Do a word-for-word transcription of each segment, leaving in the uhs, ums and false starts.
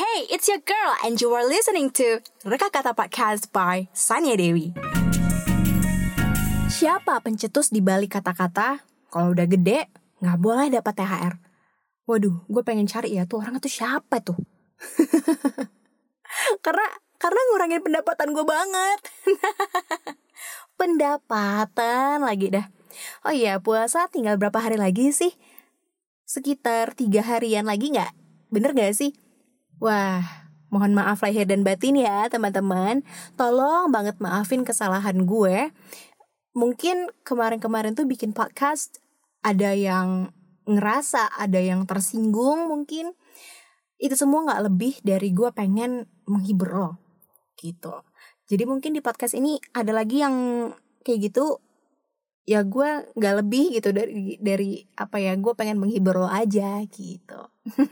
Hey, it's your girl and you are listening to Reka Kata Podcast by Sania Dewi. Siapa pencetus di balik kata-kata kalau udah gede nggak boleh dapat T H R? Waduh, gue pengen cari ya tuh orang itu siapa tuh? karena karena ngurangin pendapatan gue banget. Pendapatan lagi dah. Oh iya, puasa tinggal berapa hari lagi sih? Sekitar tiga harian lagi nggak? Bener nggak sih? Wah, mohon maaf lahir dan batin ya teman-teman. Tolong banget maafin kesalahan gue. Mungkin kemarin-kemarin tuh bikin podcast ada yang ngerasa, ada yang tersinggung mungkin. Itu semua gak lebih dari gue pengen menghibur lo gitu. Jadi mungkin di podcast ini ada lagi yang kayak gitu. Ya gue gak lebih gitu dari dari apa ya, gue pengen menghibur lo aja gitu.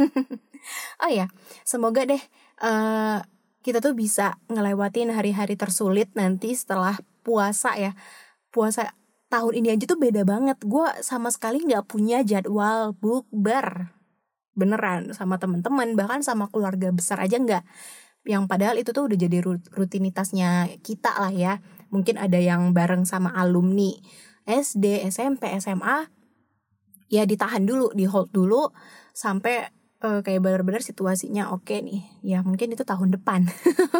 Oh ya, semoga deh uh, kita tuh bisa ngelewatin hari-hari tersulit nanti setelah puasa ya. Puasa tahun ini aja tuh beda banget. Gue sama sekali gak punya jadwal bukber. Beneran, sama teman-teman, bahkan sama keluarga besar aja gak. Yang padahal itu tuh udah jadi rutinitasnya kita lah ya. Mungkin ada yang bareng sama alumni S D, S M P, S M A. Ya ditahan dulu, di hold dulu sampai uh, kayak benar-benar situasinya oke nih. Ya mungkin itu tahun depan.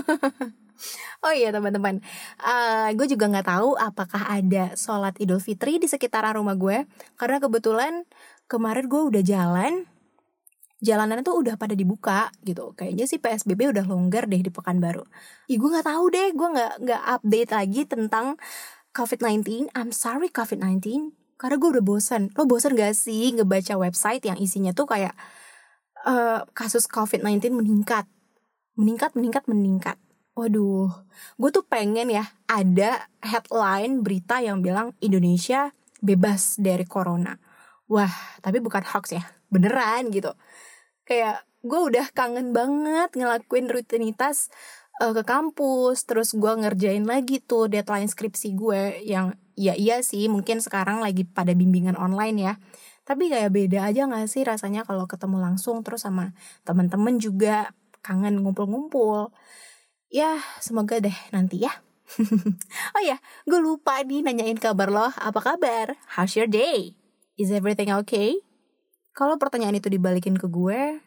Oh iya teman-teman, uh, gue juga nggak tahu apakah ada sholat Idul Fitri di sekitaran rumah gue. Karena kebetulan kemarin gue udah jalan, jalanan tuh udah pada dibuka gitu. Kayaknya sih P S B B udah longgar deh di Pekanbaru. Ih gue nggak tahu deh, gue nggak nggak update lagi tentang covid sembilan belas. I'm sorry covid sembilan belas. Karena gue udah bosan. Lo bosan gak sih ngebaca website yang isinya tuh kayak uh, kasus covid sembilan belas meningkat, meningkat, meningkat, meningkat. Waduh, gue tuh pengen ya ada headline berita yang bilang Indonesia bebas dari corona. Wah, tapi bukan hoax ya, beneran gitu. Kayak gue udah kangen banget ngelakuin rutinitas uh, ke kampus. Terus gue ngerjain lagi tuh deadline skripsi gue yang ya iya sih mungkin sekarang lagi pada bimbingan online ya. Tapi kayak beda aja gak sih rasanya kalau ketemu langsung terus sama teman-teman juga kangen ngumpul-ngumpul. Ya, semoga deh nanti ya. Oh ya, gue lupa nih nanyain kabar lo. Apa kabar? How's your day? Is everything okay? Kalau pertanyaan itu dibalikin ke gue,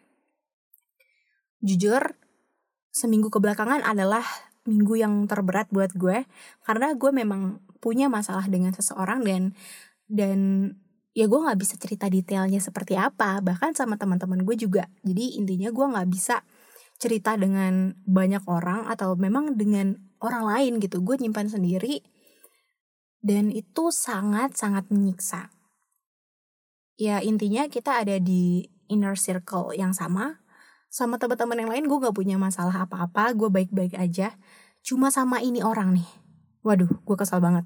jujur, seminggu kebelakangan adalah minggu yang terberat buat gue. Karena gue memang punya masalah dengan seseorang dan dan ya gue gak bisa cerita detailnya seperti apa. Bahkan sama teman-teman gue juga. Jadi intinya gue gak bisa cerita dengan banyak orang atau memang dengan orang lain gitu. Gue nyimpan sendiri dan itu sangat-sangat menyiksa. Ya intinya kita ada di inner circle yang sama. Sama teman-teman yang lain gue gak punya masalah apa-apa. Gue baik-baik aja. Cuma sama ini orang nih, waduh gue kesal banget.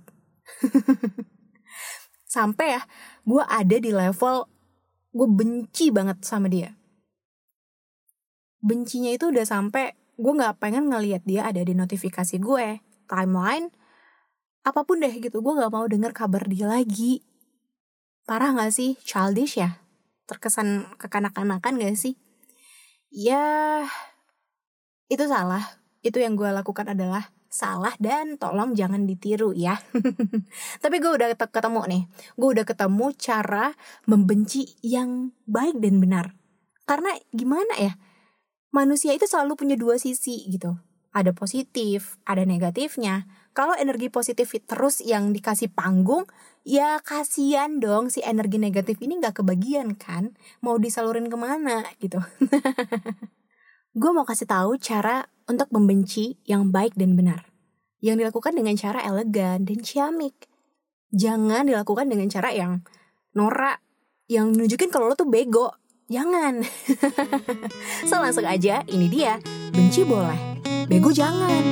Sampai ya gue ada di level gue benci banget sama dia. Bencinya itu udah sampai gue gak pengen ngelihat dia ada di notifikasi gue, timeline, apapun deh gitu. Gue gak mau denger kabar dia lagi. Parah gak sih? Childish ya? Terkesan kekanak-kanakan gak sih? Ya, itu salah. Itu yang gue lakukan adalah salah dan tolong jangan ditiru ya. Tapi gue udah ketemu nih. Gue udah ketemu cara membenci yang baik dan benar. Karena gimana ya? Manusia itu selalu punya dua sisi gitu. Ada positif, ada negatifnya. Kalau energi positif terus yang dikasih panggung, ya kasihan dong si energi negatif ini gak kebagian kan. Mau disalurin kemana gitu. Gue mau kasih tahu cara untuk membenci yang baik dan benar. Yang dilakukan dengan cara elegan dan ciamik. Jangan dilakukan dengan cara yang norak, yang nunjukin kalau lo tuh bego. Jangan. So langsung aja, ini dia. Benci boleh, bego jangan.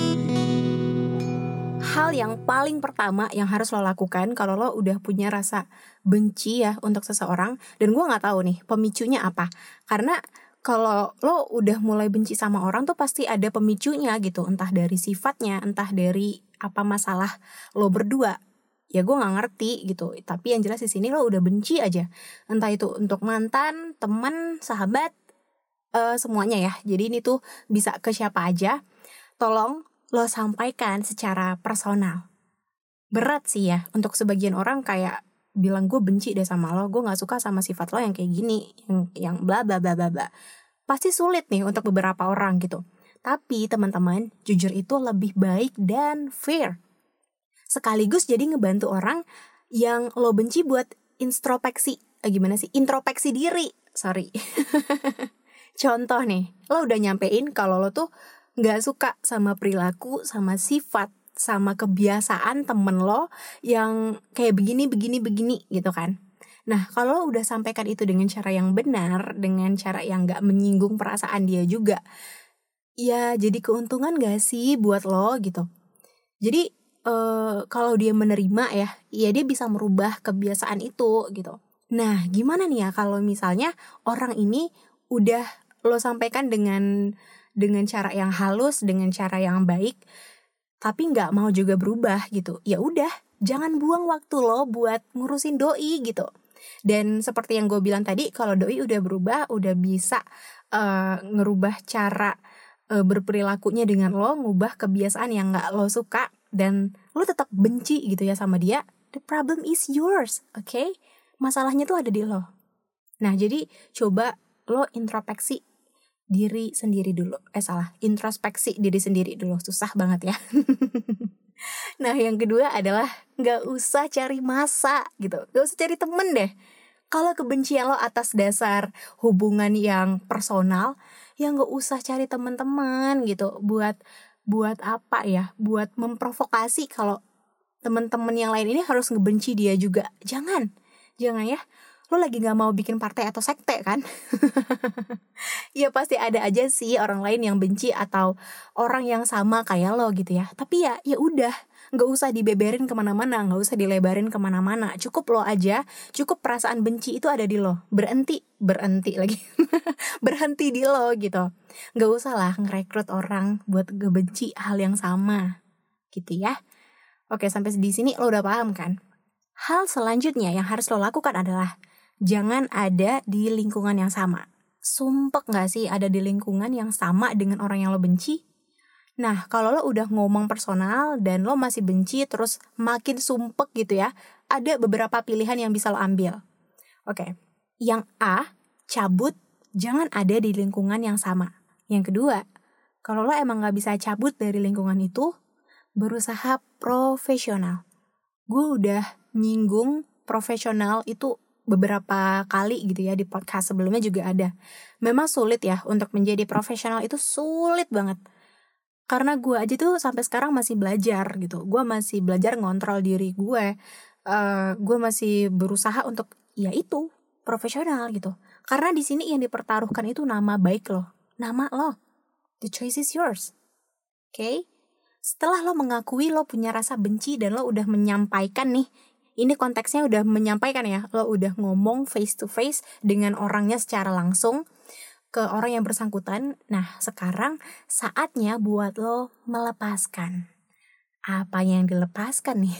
Hal yang paling pertama yang harus lo lakukan kalau lo udah punya rasa benci ya untuk seseorang. Dan gue gak tahu nih pemicunya apa. Karena kalau lo udah mulai benci sama orang tuh pasti ada pemicunya gitu. Entah dari sifatnya, entah dari apa masalah lo berdua. Ya gue gak ngerti gitu. Tapi yang jelas di sini lo udah benci aja. Entah itu untuk mantan, teman, sahabat, uh, semuanya ya. Jadi ini tuh bisa ke siapa aja. Tolong lo sampaikan secara personal. Berat sih ya untuk sebagian orang kayak bilang gue benci deh sama lo, gue nggak suka sama sifat lo yang kayak gini, yang yang bla bla bla bla bla. Pasti sulit nih untuk beberapa orang gitu. Tapi teman-teman, jujur itu lebih baik dan fair. Sekaligus jadi ngebantu orang yang lo benci buat introspeksi. Eh, gimana sih? Introspeksi diri. Sorry. Contoh nih, lo udah nyampein kalau lo tuh gak suka sama perilaku, sama sifat, sama kebiasaan temen lo yang kayak begini, begini, begini gitu kan. Nah, kalau lo udah sampaikan itu dengan cara yang benar, dengan cara yang gak menyinggung perasaan dia juga, ya jadi keuntungan gak sih buat lo gitu. Jadi uh, kalau dia menerima ya, ya dia bisa merubah kebiasaan itu gitu. Nah, gimana nih ya kalau misalnya orang ini udah lo sampaikan dengan dengan cara yang halus, dengan cara yang baik, tapi nggak mau juga berubah gitu. Ya udah, jangan buang waktu lo buat ngurusin doi gitu. Dan seperti yang gue bilang tadi, kalau doi udah berubah, udah bisa uh, ngerubah cara uh, berperilakunya dengan lo, ngubah kebiasaan yang nggak lo suka, dan lo tetap benci gitu ya sama dia, the problem is yours, oke? Okay? Masalahnya tuh ada di lo. Nah, jadi coba lo introspeksi diri sendiri dulu. Eh salah, introspeksi diri sendiri dulu. Susah banget ya. Nah, yang kedua adalah gak usah cari masa gitu. Gak usah cari temen deh. Kalau kebencian lo atas dasar hubungan yang personal, ya gak usah cari teman-teman gitu. Buat buat apa ya? Buat memprovokasi kalau teman-teman yang lain ini harus ngebenci dia juga. Jangan. Jangan ya. Lo lagi gak mau bikin partai atau sekte kan? Ya pasti ada aja sih orang lain yang benci atau orang yang sama kayak lo gitu ya. Tapi ya ya udah, gak usah dibeberin kemana-mana, gak usah dilebarin kemana-mana. Cukup lo aja, cukup perasaan benci itu ada di lo. Berhenti, berhenti lagi. Berhenti di lo gitu. Gak usah lah ngerekrut orang buat ngebenci hal yang sama gitu ya. Oke, sampai di sini lo udah paham kan? Hal selanjutnya yang harus lo lakukan adalah jangan ada di lingkungan yang sama. Sumpek gak sih ada di lingkungan yang sama dengan orang yang lo benci? Nah, kalau lo udah ngomong personal dan lo masih benci terus makin sumpek gitu ya, ada beberapa pilihan yang bisa lo ambil. Oke, yang A, cabut, jangan ada di lingkungan yang sama. Yang kedua, kalau lo emang gak bisa cabut dari lingkungan itu, berusaha profesional. Gue udah nyinggung profesional itu beberapa kali gitu ya, di podcast sebelumnya juga ada. Memang sulit ya untuk menjadi profesional, itu sulit banget. Karena gue aja tuh sampai sekarang masih belajar gitu. Gue masih belajar ngontrol diri gue. Uh, gue masih berusaha untuk ya itu profesional gitu. Karena di sini yang dipertaruhkan itu nama baik lo, nama lo. The choice is yours. Oke? Okay? Setelah lo mengakui lo punya rasa benci dan lo udah menyampaikan nih, ini konteksnya udah menyampaikan ya, lo udah ngomong face to face dengan orangnya secara langsung ke orang yang bersangkutan. Nah, sekarang saatnya buat lo melepaskan. Apa yang dilepaskan nih?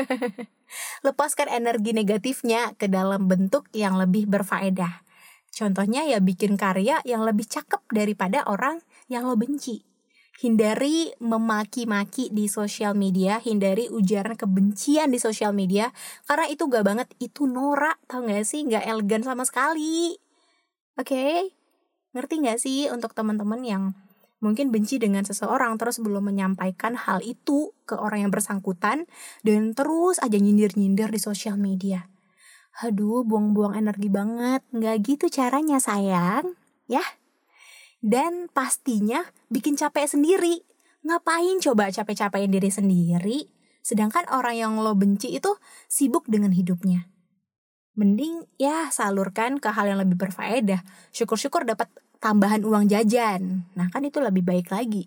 Lepaskan energi negatifnya ke dalam bentuk yang lebih berfaedah. Contohnya ya bikin karya yang lebih cakep daripada orang yang lo benci. Hindari memaki-maki di sosial media, hindari ujaran kebencian di sosial media, karena itu gak banget, itu norak, tau gak sih, gak elegan sama sekali. Oke, okay? Ngerti gak sih untuk teman-teman yang mungkin benci dengan seseorang terus belum menyampaikan hal itu ke orang yang bersangkutan dan terus aja nyindir-nyindir di sosial media. Aduh, buang-buang energi banget, gak gitu caranya sayang, ya. Dan pastinya bikin capek sendiri. Ngapain coba capek-capekin diri sendiri, sedangkan orang yang lo benci itu sibuk dengan hidupnya. Mending ya salurkan ke hal yang lebih berfaedah. Syukur-syukur dapat tambahan uang jajan. Nah kan itu lebih baik lagi.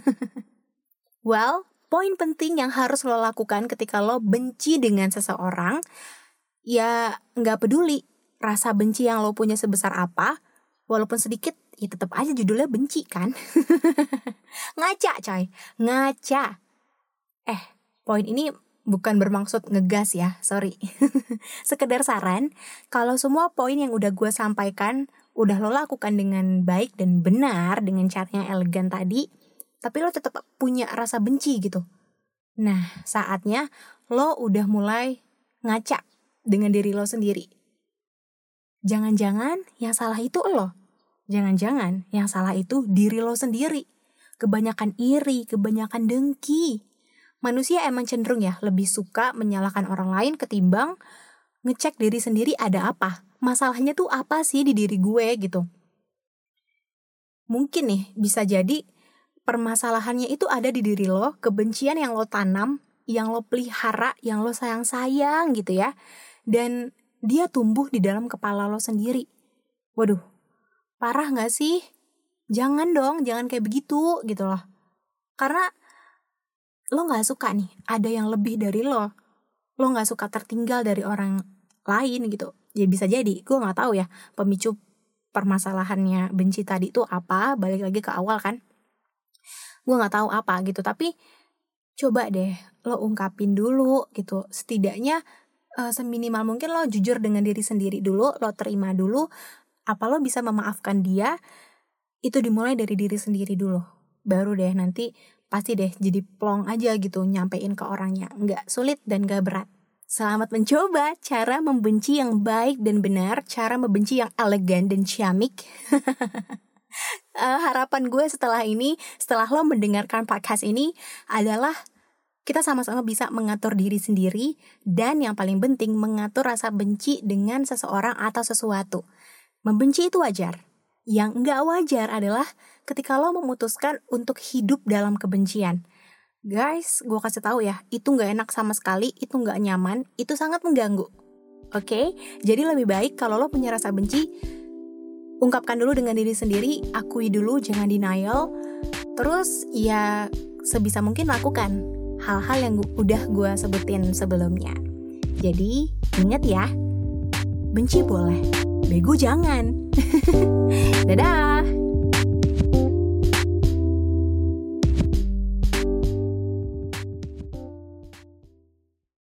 Well, poin penting yang harus lo lakukan ketika lo benci dengan seseorang, ya gak peduli rasa benci yang lo punya sebesar apa, walaupun sedikit, ya tetap aja judulnya benci kan. Ngaca coy, ngaca. Eh, poin ini bukan bermaksud ngegas ya, sorry. Sekedar saran, kalau semua poin yang udah gue sampaikan udah lo lakukan dengan baik dan benar, dengan cara yang elegan tadi, tapi lo tetap punya rasa benci gitu. Nah, saatnya lo udah mulai ngaca dengan diri lo sendiri. Jangan-jangan yang salah itu lo. Jangan-jangan yang salah itu diri lo sendiri. Kebanyakan iri, kebanyakan dengki. Manusia emang cenderung ya lebih suka menyalahkan orang lain ketimbang ngecek diri sendiri ada apa. Masalahnya tuh apa sih di diri gue gitu. Mungkin nih bisa jadi permasalahannya itu ada di diri lo, kebencian yang lo tanam, yang lo pelihara, yang lo sayang-sayang gitu ya. Dan dia tumbuh di dalam kepala lo sendiri. Waduh, parah gak sih? Jangan dong, jangan kayak begitu gitu loh. Karena lo gak suka nih, ada yang lebih dari lo. Lo gak suka tertinggal dari orang lain gitu. Ya bisa jadi, gue gak tahu ya pemicu permasalahannya benci tadi itu apa, balik lagi ke awal kan. Gue gak tahu apa gitu, tapi coba deh lo ungkapin dulu gitu. Setidaknya uh, seminimal mungkin lo jujur dengan diri sendiri dulu, lo terima dulu. Apa lo bisa memaafkan dia, itu dimulai dari diri sendiri dulu. Baru deh nanti pasti deh jadi plong aja gitu nyampein ke orangnya. Gak sulit dan gak berat. Selamat mencoba cara membenci yang baik dan benar, cara membenci yang elegan dan ciamik. uh, harapan gue setelah ini, setelah lo mendengarkan podcast ini adalah kita sama-sama bisa mengatur diri sendiri dan yang paling penting mengatur rasa benci dengan seseorang atau sesuatu. Membenci itu wajar. Yang enggak wajar adalah ketika lo memutuskan untuk hidup dalam kebencian. Guys, gue kasih tahu ya, itu gak enak sama sekali, itu gak nyaman, itu sangat mengganggu. Oke, okay? Jadi lebih baik kalau lo punya rasa benci, ungkapkan dulu dengan diri sendiri, akui dulu, jangan denial. Terus ya sebisa mungkin lakukan hal-hal yang gu- udah gue sebutin sebelumnya. Jadi ingat ya, benci boleh, bego jangan. Dadah.